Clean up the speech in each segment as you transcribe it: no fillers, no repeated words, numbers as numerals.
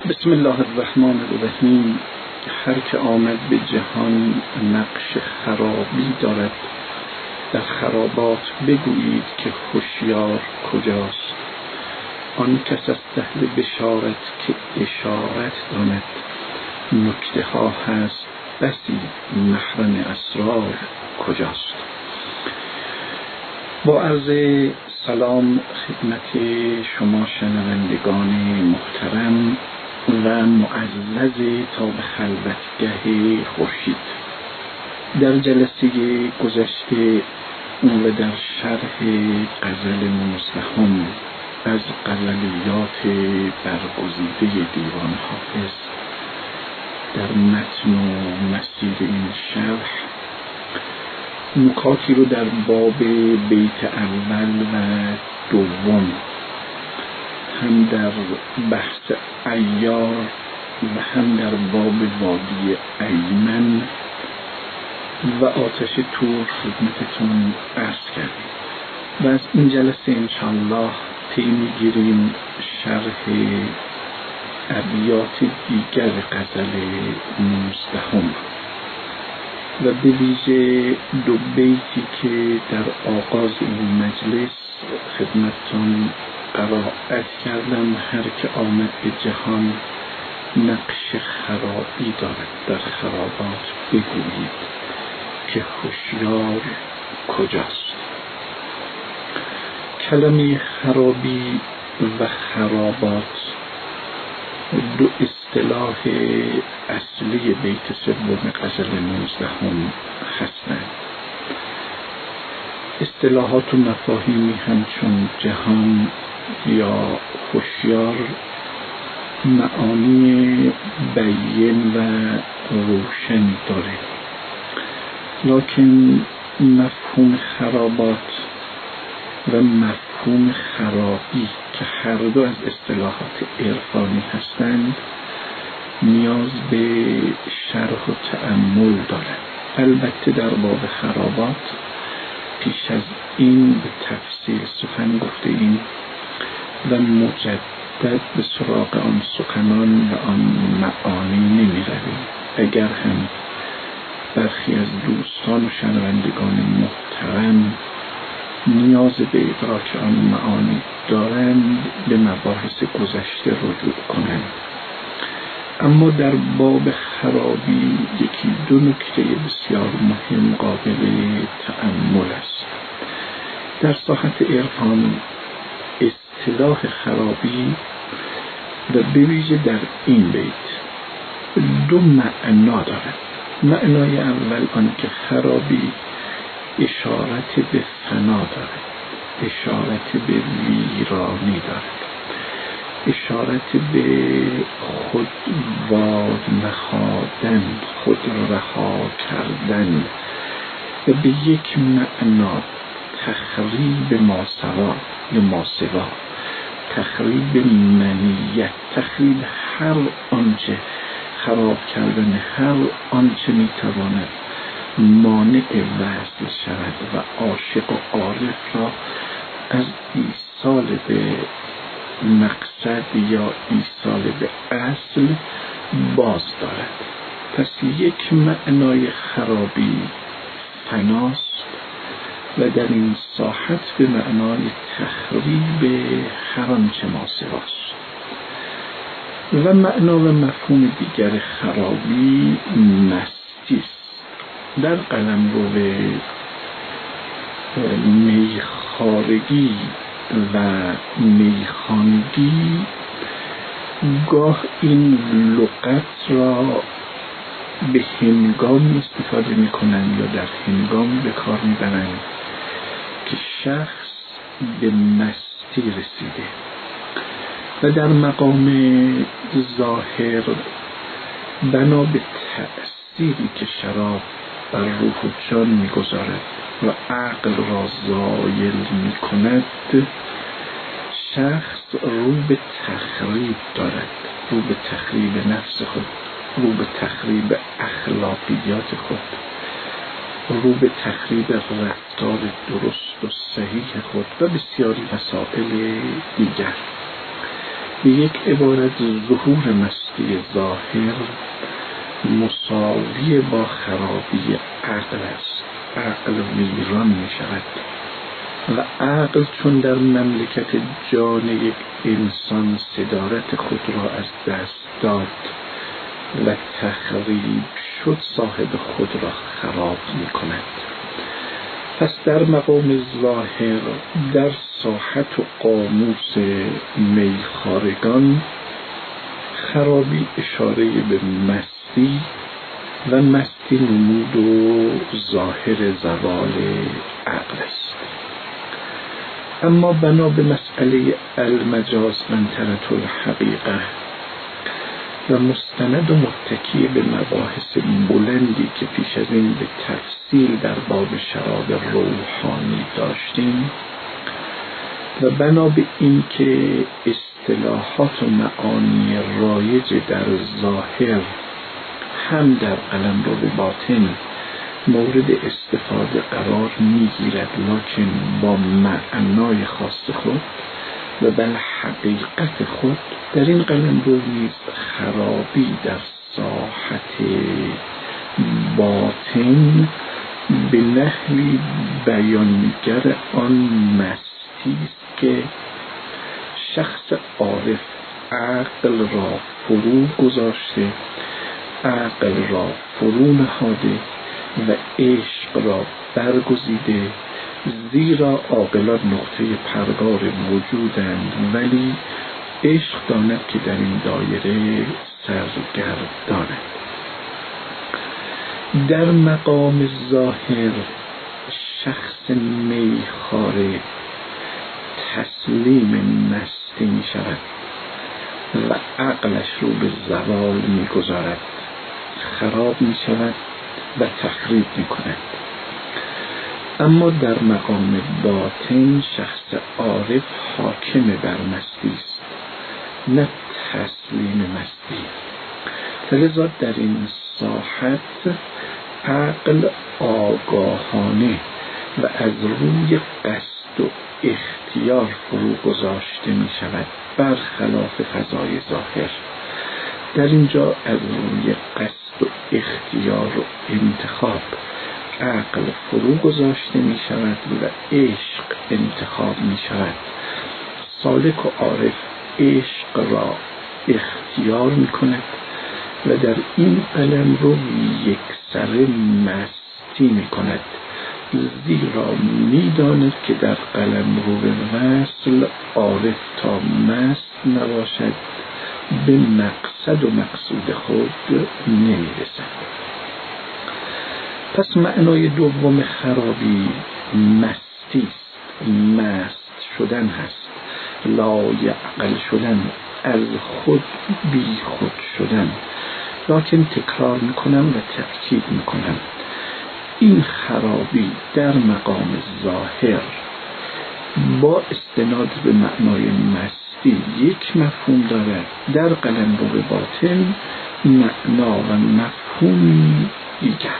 بسم الله الرحمن الرحیم. هر که آمد به جهان نقش خرابی دارد، در خرابات بگویید که هوشیار کجاست. آن کس است اهل بشارت که اشارت داند، نکته ها هست بسی محرم اسرار کجاست. با عرض سلام خدمت شما شنوندگان محترم و معزز تا به خلوتگه خورشید. در جلسه گذشته و در شرح غزل 19 از غزلیات برگزیده دیوان حافظ در متن و مسیر این شرح نکاتی رو در باب بیت اول و دوم، هم در بحث عیار و هم در باب وادی ایمن و آتش تور خدمتتون عرض کردیم و از این جلسه انشاءالله پی میگیریم شرح ابیات دیگر غزل 19 و به ویژه دو بیتی که در آغاز این مجلس خدمتتون قرائت کردم. هر که آمد به جهان نقش خرابی دارد، در خرابات بگویید که هوشیار کجاست. کلمه خرابی و خرابات دو اصطلاح اصلی بیت سوم غزل 19 هستند. اصطلاحات و مفاهیمی همچون جهان یا هوشیار معانی بیان و روشنی داره، لکن مفهوم خرابات و مفهوم خرابی که هر دو از اصطلاحات عرفانی هستند نیاز به شرح و تأمل دارند. البته در باب خرابات پیش از این به تفصیل سخن گفته ایم و مجدد به سراغ آن سخنان و آن معانی نمی رویم، اگر هم برخی از دوستان و شنوندگان محترم نیاز به ادراک آن معانی دارند به مباحث گذشته رجوع کنند. اما در باب خرابی یکی دو نکته بسیار مهم قابل تأمل است. در ساحت عرفان اصطلاح خرابی و به ویژه در این بیت دو معنا دارد. معنای اول آن که خرابی اشارت به فنا دارد، اشارت به ویرانی دارد، اشارت به خود وار نهادن، خود رها کردن و به یک معنا تخریب ماسوا یا ماسوا، تخریب منیت، تخریب هر آنچه، خراب کردن هر آنچه میتواند مانع وصل شود و عاشق و عارف را از ایصال به مقصد یا ایصال به اصل باز دارد. پس یک معنای خرابی فناست و در این ساحت به معنای تخریب هر آنچه ماسواست. و معنا و مفهوم دیگر خرابی مستی است. در قلمرو میخوارگی و میخوانگی گاه این لغت را به هنگامی استفاده میکنند یا در هنگامی به کار میبرند که شخص به مستی رسیده و در مقام ظاهر بنا به تأثیری که شراب بر روح و جان میگذارد و عقل را زایل میکند، شخص رو به تخریب دارد، رو به تخریب نفس خود، رو به تخریب اخلاقیات خود، رو به تخریب رفتار درست و صحیح خود و بسیاری مسائل دیگر. به یک عبارت ظهور مستی ظاهر مساوی با خرابی عقل است. عقل ویران می شود و عقل چون در مملکت جان یک انسان صدارت خود را از دست داد و تخریب شد، صاحب خود را خراب می کند. پس در مقام ظاهر در ساحت و قاموس میخوارگان خرابی اشاره به مستی و مستی نمود و ظاهر زوال عقل است. اما بنا به مسئله المجاز منطرة الحقیقه و مستند و متکی به مباحث بلندی که پیش از این به تفصیل در باب شراب روحانی داشتیم و بنا به این که اصطلاحات و معانی رایج در ظاهر هم در قلمرو باطن مورد استفاده قرار میگیرد، لکن با معنای خاص خود و بل حقیقت خود، در این قلمرو نیز خرابی در ساحت باطن به نحوی بیانگر آن مستی است که شخص عارف عقل را فرو گذاشته، عقل را فرو نهاده و عشق را برگزیده، زیرا عاقلان نقطه پرگار وجودند، ولی عشق داند که در این دایره سرگرداند. در مقام ظاهر شخص میخواره تسلیم مستی می شود و عقلش رو به زوال می گذارد، خراب می شود و تخریب می کند. اما در مقام باطن شخص عارف حاکم بر مستی است، نه تسلیم مستی. فلذا در این ساحت عقل آگاهانه و از روی قصد و اختیار فرو گذاشته می شود، برخلاف فضای ظاهر. در اینجا از روی قصد و اختیار و انتخاب عقل فرو گذاشته می شود و عشق انتخاب می شود. سالک و عارف عشق را اختیار می کند و در این قلمرو یکسره مستی می کند، زیرا می داند که در قلمرو وصل عارف تا مست نباشد به مقصد و مقصود خود نمی رسد. پس معنای دوم خرابی مستی است، مست شدن هست، لایعقل شدن، از خود بی خود شدن. لکن تکرار میکنم و تأکید میکنم، این خرابی در مقام ظاهر با استناد به معنای مستی یک مفهوم دارد، در قلمرو باطن معنا و مفهومی دیگر.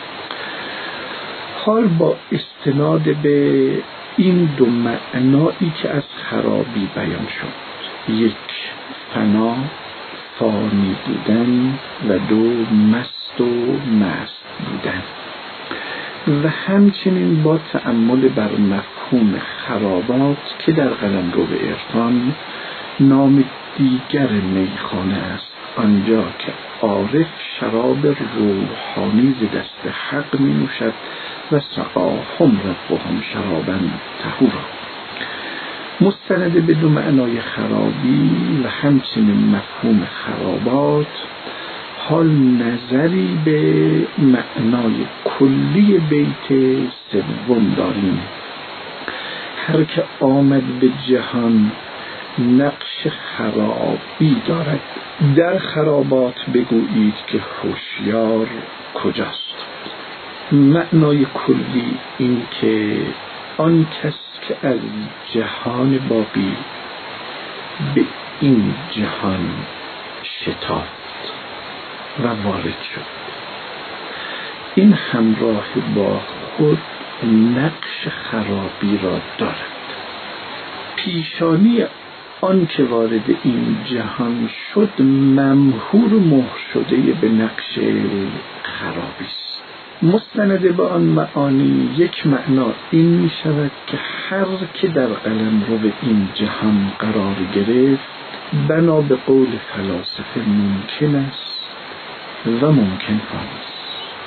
حال با استناد به این دو معنایی که از خرابی بیان شد، یک فنا فانی بودن و دو مست و مست بودن، و همچنین با تأمل بر مفهوم خرابات که در قلمرو عرفان نام دیگر میخانه است، آنجا که عارف شراب روحانی ز دست حق می نوشد و سقاهم ربهم شرابا طهورا. مستند به دو معنای خرابی و همچنین مفهوم خرابات، حال نظری به معنای کلی بیت سوم داریم. هر که آمد به جهان نقش خرابی دارد، در خرابات بگویید که هوشیار کجاست. معنای کلی این که آن کس که از جهان باقی به این جهان شتافت و وارد شد، این همراه با خود نقش خرابی را دارد. پیشانی آن که وارد این جهان شد ممحور و مهر شده به نقش خرابی است. مستند به آن معانی یک معنا این می شود که هر که در قلمرو این جهان قرار گرفت بنا به قول فلاسفه ممکن است و ممکن است.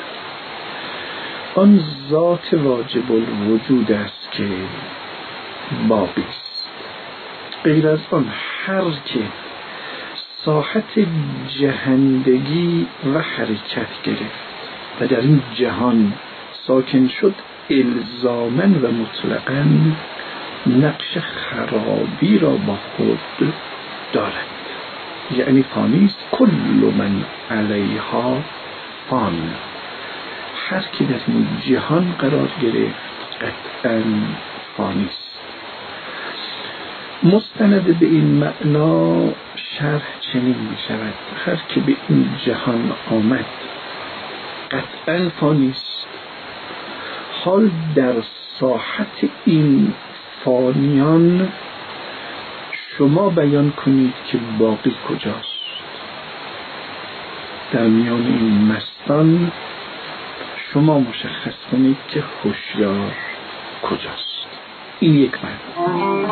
آن ذات واجب الوجود است که باقی است. غیر از آن هر که ساحت جهندگی و حرکت گرفت و در این جهان ساکن شد الزاماً و مطلقاً نقش خرابی را با خود دارد. یعنی فانی است. کل من علیها فان. هر که در این جهان قرار گرفت قطعاً فانی است. مستند به این معنا شرح چنین می شود: هر که به این جهان آمد قطعاً فانی است. حال در ساحت این فانیان شما بیان کنید که باقی کجاست. در میان این مستان شما مشخص کنید که هوشیار کجاست. این یک معنی.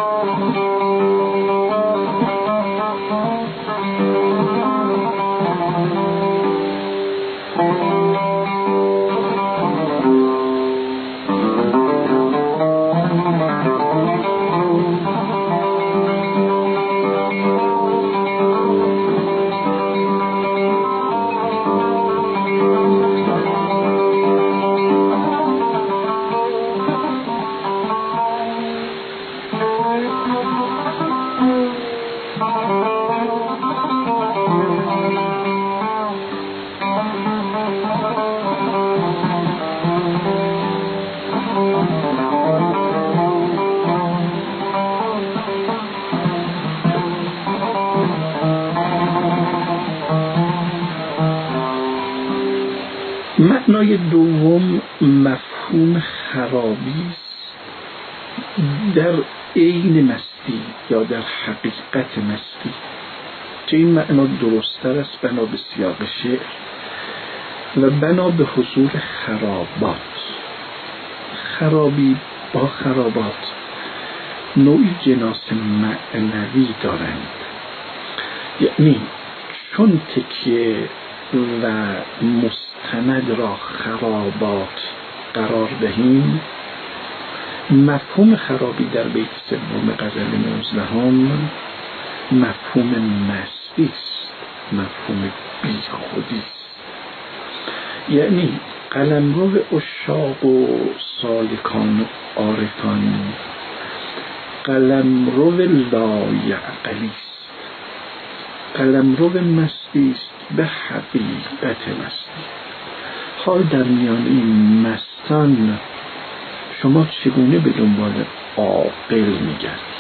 معنای دوم مفهوم خرابی است در عین مستی یا در حقیقت مستی، که این معنا درست‌تر است بنا به سیاق شعر و بنا به حضور خرابات. خرابی با خرابات نوعی جناس معنوی دارند. یعنی چون تکیه و مستند را خرابات قرار دهیم، مفهوم خرابی در بیت سوم غزل 19 مفهوم مستی است، مفهوم بیخودی است. یعنی قلمرو عشاق و سالکان و عارفان قلمرو لایعقلی است، قلمرو مستی است به حقیقت مستی. حال در میان این مستان شما چگونه به دنبال عاقل می‌گردید؟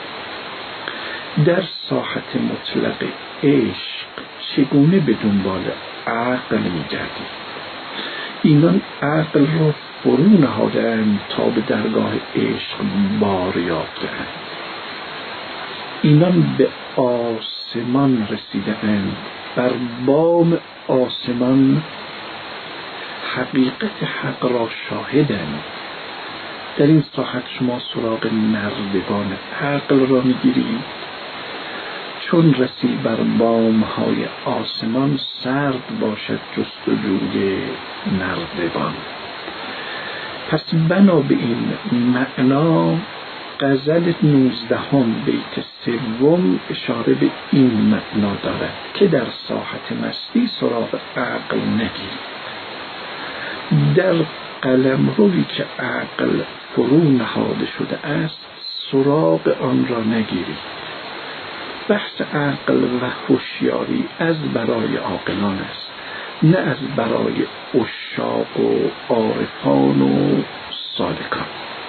در ساحت مطلق عشق چگونه به دنبال عقل می‌گردید؟ اینان عقل را فرو نهادند تا به درگاه عشق بار یافتند. اینان به آسمان رسیدند، بر بام آسمان حقیقت حق را شاهدند. در این ساحت شما سراغ نردبان عقل را میگیرید. چون رسی بر بام‌های آسمان سرد باشد جستجوی نردبان. پس بنا به این معنا غزل 19 بیت 3 اشاره به این معنا دارد که در ساحت مستی سراغ عقل نگیرید. در قلمروی که عقل فرو نهاده شده است سراغ آن را نگیرید. بحث عقل و هوشیاری از برای عاقلان است، نه از برای عشاق و عارفان و سالکان.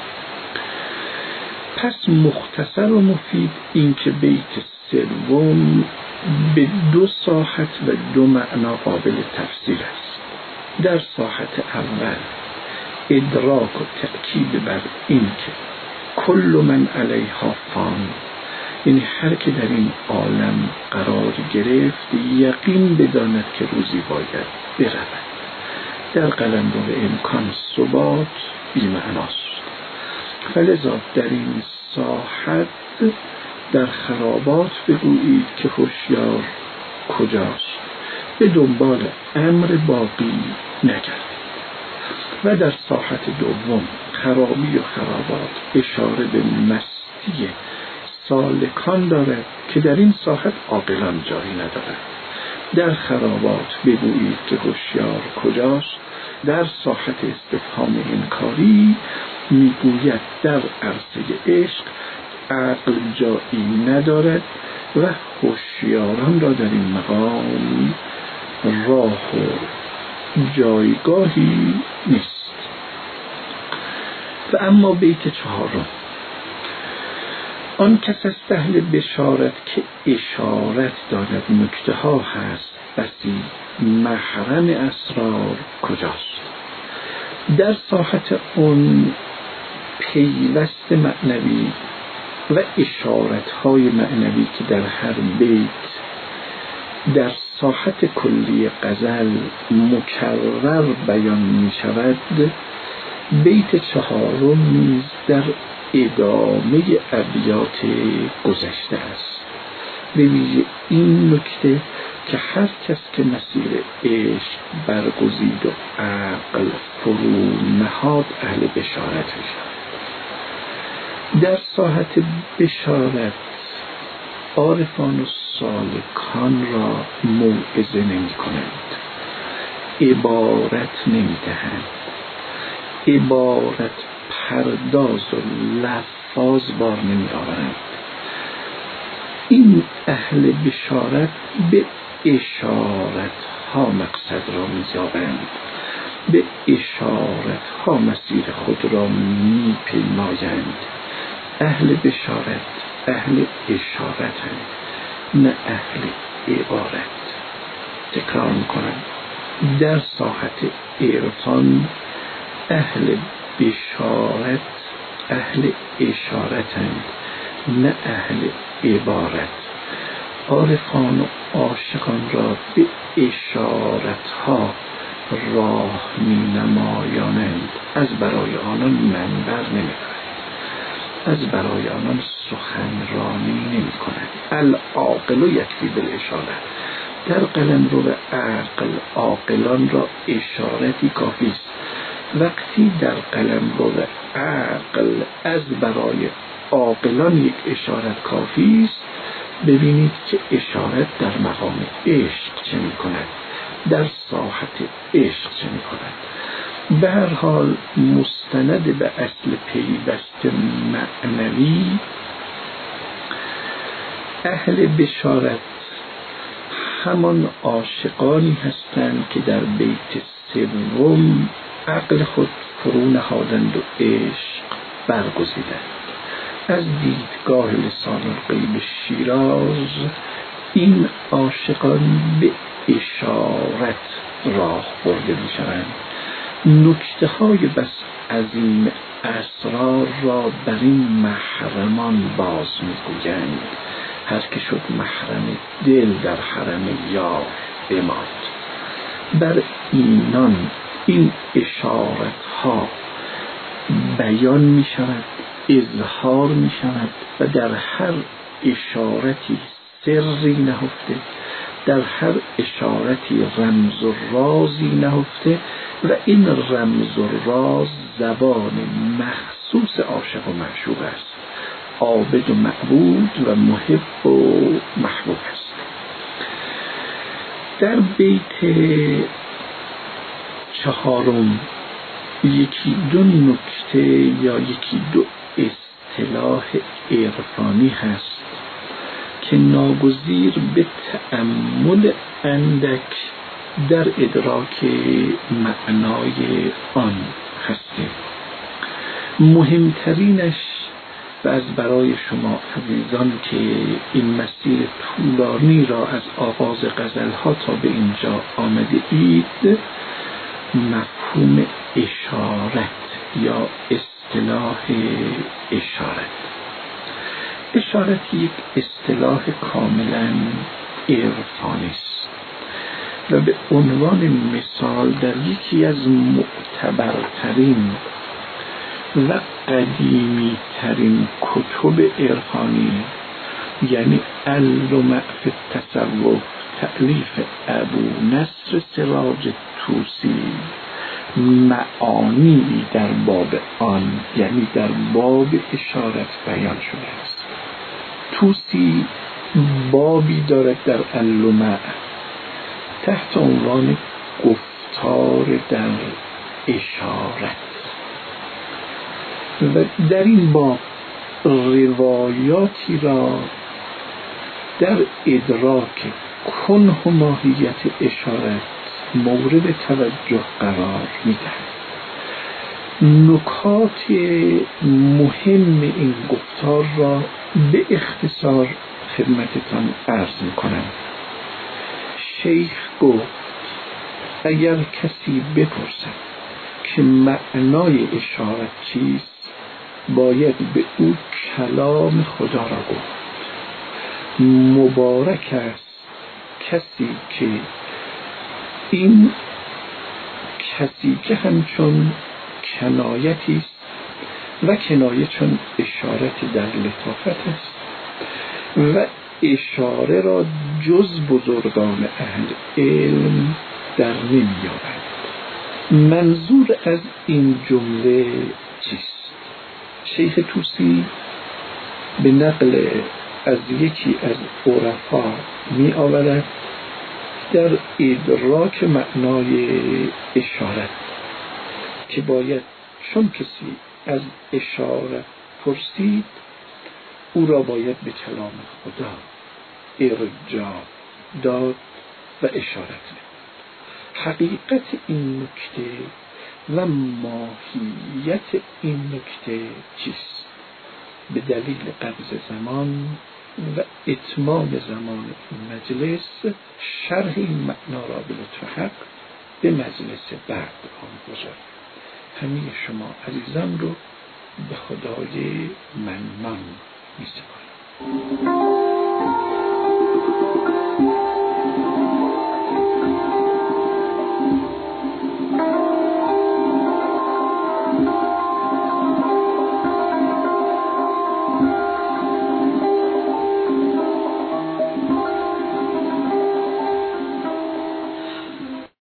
پس مختصر و مفید این که بیت 3 به 2 ساحت و 2 معنا قابل تفسیر است. در ساحت اول ادراک و تأکید بر این که کل من علیها فان، یعنی هر که در این عالم قرار گرفت یقین بداند که روزی باید برود. در قلمرو امکان ثبات بی‌معناست. فلذا در این ساحت در خرابات بگویید که هوشیار کجاست، به دنبال امر باقی نگردید. و در ساحت دوم خرابی و خرابات اشاره به مستی سالکان دارد که در این ساحت عاقلان جایی ندارد. در خرابات بگویید که هوشیار کجاست، در ساحت استفهام انکاری میگوید در عرصه عشق عقل جایی ندارد و هوشیاران را در این مقام راه و جایگاهی نیست. و اما بیت 4: آن کس است اهل بشارت که اشارت دارد نکته ها هست، بسی محرم اسرار کجاست. در ساحت اون پیوست معنوی و اشارت های معنوی که در هر بیت در ساحت کلی غزل مکرر بیان می شود، بیت 4 نیز در ادامه ابیات گذشته است. به ویژه این نکته که هر کس که مسیر عشق برگزید و عقل فرو نهاد اهل بشارت شد. در ساحت بشارت عارفان و سالکان را موعظه نمی کنند، عبارت نمی دهند، عبارت پرداز و لفاظ بار نمی آورند. این اهل بشارت به اشارت ها مقصد را می یابند، به اشارت ها مسیر خود را می پیمایند. اهل بشارت اهل اشارتند، نه اهل عبارت. تکرار میکنم، در ساحت عرفان اهل بشارت اهل اشارتند، نه اهل عبارت. عارفان و عاشقان را به اشارتها راه می نمایانند، از برای آنان منبر نمی برند، از برای آنان سخنرانی نمی کنند. العاقل یکفی بالاشاره. در قلمرو عقل عاقلان را اشارتی کافی است. وقتی در قلمرو عقل از برای عاقلان یک اشارت کافی است، ببینید که اشارت در مقام عشق چه می کند، در ساحت عشق چه می کند. به هر حال مستند به اصل پیوست معنوی اهل بشارت همان عاشقانی هستند که در بیت 3 عقل خود فرو نهادند و عشق برگزیدند. از دیدگاه لسان الغیب شیراز این عاشقان به اشارت راه برده می شوند. نکته های بس عظیم اسرار را بر این محرمان باز می گویند. هر که شد محرم دل در حرم یار بماند. بر اینان این اشارت ها بیان می شود، اظهار می شود و در هر اشارتی سری نهفته، در هر اشارتی رمز و رازی نهفته و این رمز و راز زبان مخصوص عاشق و معشوق است، عابد و معبود و محب و محبوب است. در بیت 4 یکی دو نکته یا یکی دو اصطلاح عرفانی هست که ناگزیر به تأمل اندک در ادراک معنای آن هستیم. مهمترینش و از برای شما عزیزان که این مسیر طولانی را از آغاز غزلها تا به اینجا آمده اید، مفهوم اشارت یا اصطلاح اشارت. اشارت یک اصطلاح کاملا عرفانی است و به عنوان مثال در یکی از معتبرترین و قدیمی ترین کتب عرفانی، یعنی اللمع فی التصوف، تألیف ابو نصر سراج طوسی، معانی در باب آن، یعنی در باب اشارت بیان شده است. طوسی بابی دارد در اللمع تحت عنوان گفتار در اشارت و در این باب روایاتی را در ادراک کنه و ماهیت اشارت مورد توجه قرار می‌دهد. نکات مهم این گفتار را به اختصار خدمتتان عرض می‌کنم. شیخ گفت اگر کسی بپرسد که معنای اشارت چیست، باید به او کلام خدا را گفت. مبارک است کسی که همچون کنایتی است و کنایه چون اشارت در لطافت است و اشاره را جز بزرگان اهل علم در نمی‌یابند. منظور از این جمله چیست؟ شیخ طوسی به نقل از یکی از عرفا می آورد در ادراک معنای اشارت که باید چون کسی از اشارت پرسید او را باید به کلام خدا ارجاع داد و اشارت نمود. حقیقت این نکته و ماهیت این نکته چیست؟ به دلیل قبض زمان و اتمام زمان این مجلس شرح این معنا را به لطف حق به مجلس بعد آموزم. همه شما عزیزان رو به خدای منان می سپارم.